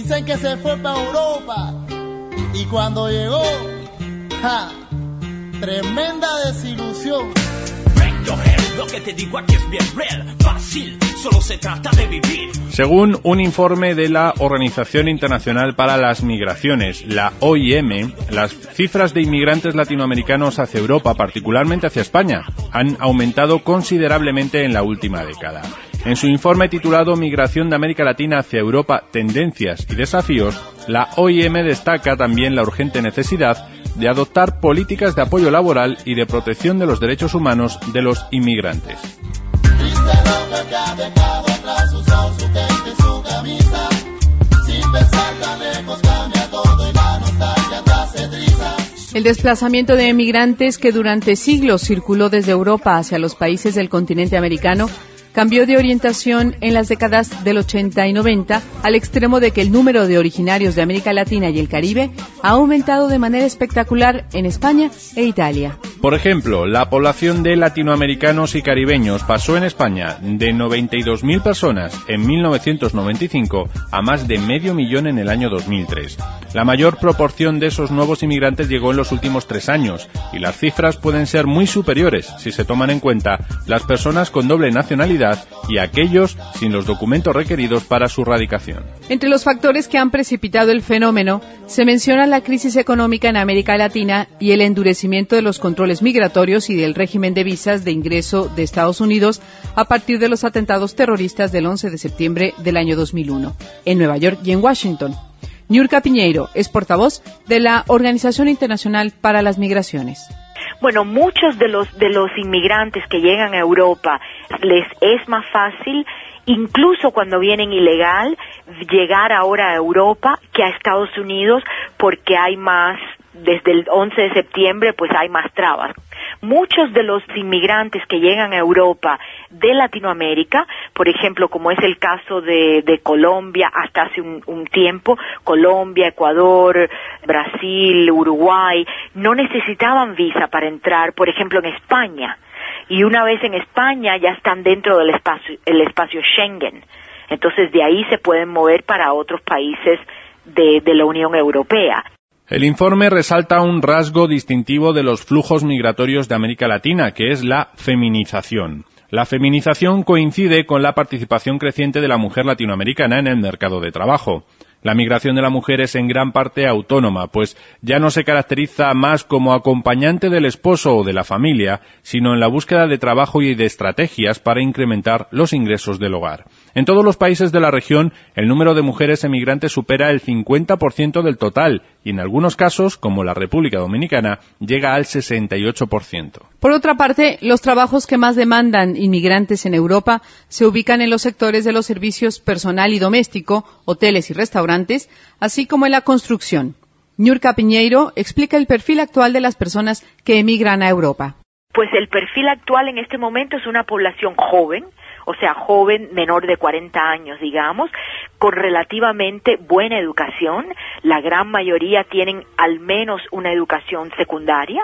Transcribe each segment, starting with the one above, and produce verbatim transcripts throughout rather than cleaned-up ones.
Dicen que se fue para Europa. Y cuando llegó, ¡ja! Tremenda desilusión. Lo que te digo aquí es bien real, fácil, solo se trata de vivir. Según un informe de la Organización Internacional para las Migraciones, la O I M, las cifras de inmigrantes latinoamericanos hacia Europa, particularmente hacia España, han aumentado considerablemente en la última década. En su informe titulado Migración de América Latina hacia Europa, tendencias y desafíos, la O I M destaca también la urgente necesidad de adoptar políticas de apoyo laboral y de protección de los derechos humanos de los inmigrantes. El desplazamiento de emigrantes que durante siglos circuló desde Europa hacia los países del continente americano cambió de orientación en las décadas del ochenta y noventa, al extremo de que el número de originarios de América Latina y el Caribe ha aumentado de manera espectacular en España e Italia. Por ejemplo, la población de latinoamericanos y caribeños pasó en España de noventa y dos mil personas en mil novecientos noventa y cinco a más de medio millón en el año dos mil tres. La mayor proporción de esos nuevos inmigrantes llegó en los últimos tres años, y las cifras pueden ser muy superiores si se toman en cuenta las personas con doble nacionalidad y aquellos sin los documentos requeridos para su radicación. Entre los factores que han precipitado el fenómeno se menciona la crisis económica en América Latina y el endurecimiento de los controles migratorios y del régimen de visas de ingreso de Estados Unidos a partir de los atentados terroristas del once de septiembre del año dos mil uno, en Nueva York y en Washington. Niurka Piñeiro es portavoz de la Organización Internacional para las Migraciones. Bueno, muchos de los de los inmigrantes que llegan a Europa les es más fácil, incluso cuando vienen ilegal, llegar ahora a Europa que a Estados Unidos, porque hay más, desde el once de septiembre, pues hay más trabas. Muchos de los inmigrantes que llegan a Europa de Latinoamérica, por ejemplo, como es el caso de, de Colombia hasta hace un, un tiempo, Colombia, Ecuador, Brasil, Uruguay, no necesitaban visa para entrar, por ejemplo, en España. Y una vez en España ya están dentro del espacio, el espacio Schengen. Entonces de ahí se pueden mover para otros países de, de la Unión Europea. El informe resalta un rasgo distintivo de los flujos migratorios de América Latina, que es la feminización. La feminización coincide con la participación creciente de la mujer latinoamericana en el mercado de trabajo. La migración de la mujer es en gran parte autónoma, pues ya no se caracteriza más como acompañante del esposo o de la familia, sino en la búsqueda de trabajo y de estrategias para incrementar los ingresos del hogar. En todos los países de la región, el número de mujeres emigrantes supera el cincuenta por ciento del total, y en algunos casos, como la República Dominicana, llega al sesenta y ocho por ciento. Por otra parte, los trabajos que más demandan inmigrantes en Europa se ubican en los sectores de los servicios personal y doméstico, hoteles y restaurantes, así como en la construcción. Niurka Piñeiro explica el perfil actual de las personas que emigran a Europa. Pues el perfil actual en este momento es una población joven, o sea, joven menor de cuarenta años, digamos, con relativamente buena educación. La gran mayoría tienen al menos una educación secundaria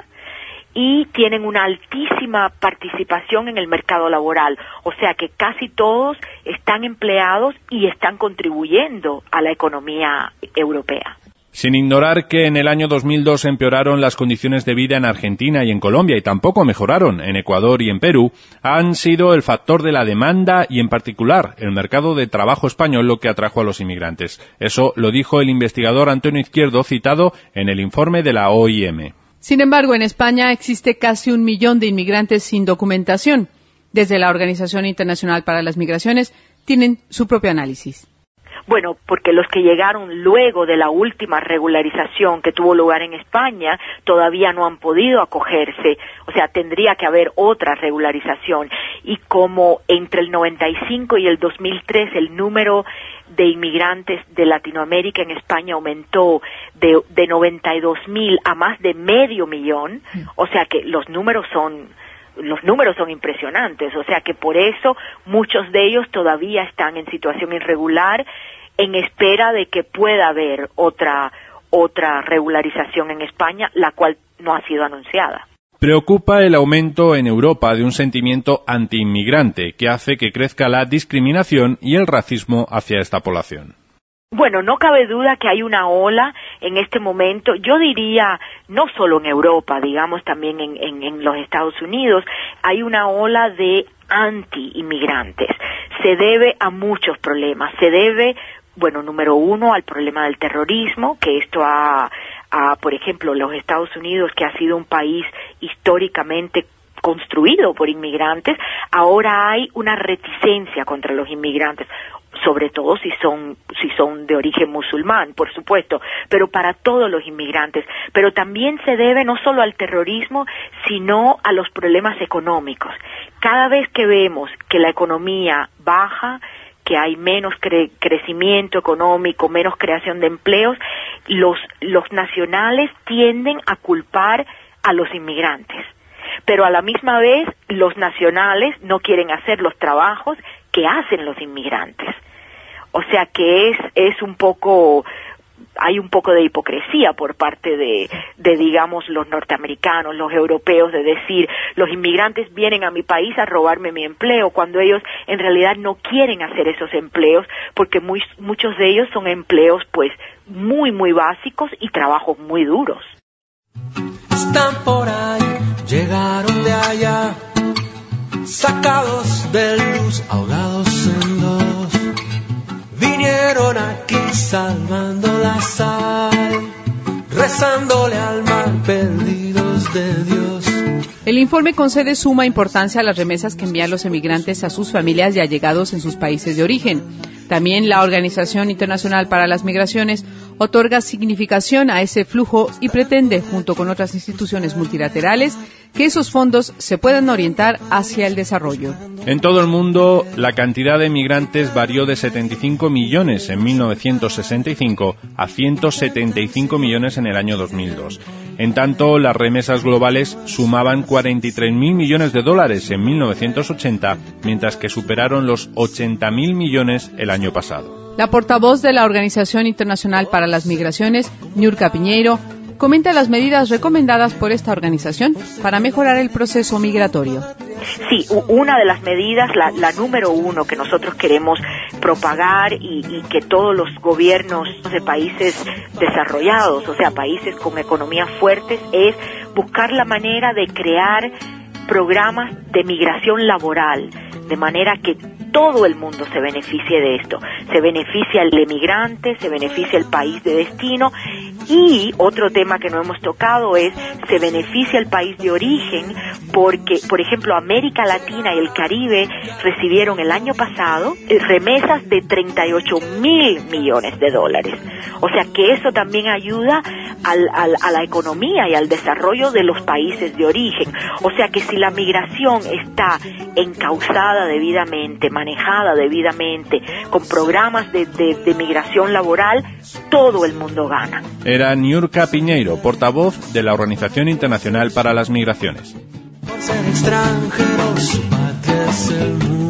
y tienen una altísima participación en el mercado laboral, o sea que casi todos están empleados y están contribuyendo a la economía europea. Sin ignorar que en el año dos mil dos empeoraron las condiciones de vida en Argentina y en Colombia y tampoco mejoraron en Ecuador y en Perú, han sido el factor de la demanda y en particular el mercado de trabajo español lo que atrajo a los inmigrantes. Eso lo dijo el investigador Antonio Izquierdo citado en el informe de la O I M. Sin embargo, en España existe casi un millón de inmigrantes sin documentación. Desde la Organización Internacional para las Migraciones tienen su propio análisis. Bueno, porque los que llegaron luego de la última regularización que tuvo lugar en España todavía no han podido acogerse, o sea, tendría que haber otra regularización. Y como entre el noventa y cinco y el dos mil tres el número de inmigrantes de Latinoamérica en España aumentó de, de noventa y dos mil a más de medio millón, o sea que los números son... Los números son impresionantes, o sea que por eso muchos de ellos todavía están en situación irregular en espera de que pueda haber otra otra regularización en España, la cual no ha sido anunciada. Preocupa el aumento en Europa de un sentimiento antiinmigrante que hace que crezca la discriminación y el racismo hacia esta población. Bueno, no cabe duda que hay una ola en este momento, yo diría, no solo en Europa, digamos también en, en, en los Estados Unidos, hay una ola de anti-inmigrantes. Se debe a muchos problemas, se debe, bueno, número uno, al problema del terrorismo, que esto ha, ha, por ejemplo, los Estados Unidos, que ha sido un país históricamente construido por inmigrantes, ahora hay una reticencia contra los inmigrantes, sobre todo si son si son de origen musulmán, por supuesto, pero para todos los inmigrantes. Pero también se debe no solo al terrorismo, sino a los problemas económicos. Cada vez que vemos que la economía baja, que hay menos cre- crecimiento económico, menos creación de empleos, los los nacionales tienden a culpar a los inmigrantes. Pero a la misma vez, los nacionales no quieren hacer los trabajos que hacen los inmigrantes. O sea que es es un poco, hay un poco de hipocresía por parte de, de digamos, los norteamericanos, los europeos, de decir, los inmigrantes vienen a mi país a robarme mi empleo, cuando ellos en realidad no quieren hacer esos empleos, porque muy, muchos de ellos son empleos, pues, muy, muy básicos y trabajos muy duros. Están por ahí, llegaron de allá, sacados de luz, ahogados en dos, vinieron aquí salvando la sal, rezándole al mar, perdidos de Dios. El informe concede suma importancia a las remesas que envían los emigrantes a sus familias y allegados en sus países de origen. También la Organización Internacional para las Migraciones otorga significación a ese flujo y pretende, junto con otras instituciones multilaterales, que esos fondos se puedan orientar hacia el desarrollo. En todo el mundo, la cantidad de migrantes varió de setenta y cinco millones en mil novecientos sesenta y cinco a ciento setenta y cinco millones en el año dos mil dos. En tanto, las remesas globales sumaban cuarenta y tres mil millones de dólares en mil novecientos ochenta, mientras que superaron los ochenta mil millones el año pasado. La portavoz de la Organización Internacional para las Migraciones, Niurka Piñeiro, comenta las medidas recomendadas por esta organización para mejorar el proceso migratorio. Sí, una de las medidas, la, la número uno que nosotros queremos propagar y, y que todos los gobiernos de países desarrollados, o sea, países con economías fuertes, es buscar la manera de crear programas de migración laboral, de manera que todo el mundo se beneficie de esto. Se beneficia el emigrante, se beneficia el país de destino, y otro tema que no hemos tocado es, se beneficia el país de origen, porque, por ejemplo, América Latina y el Caribe recibieron el año pasado remesas de treinta y ocho mil millones de dólares. O sea que eso también ayuda al, al, a la economía y al desarrollo de los países de origen. O sea que si la migración está encauzada debidamente, manejada debidamente, con programas de, de, de migración laboral, todo el mundo gana. Era Niurka Piñeiro, portavoz de la Organización Internacional para las Migraciones. Por ser extranjeros, su patria es el mundo.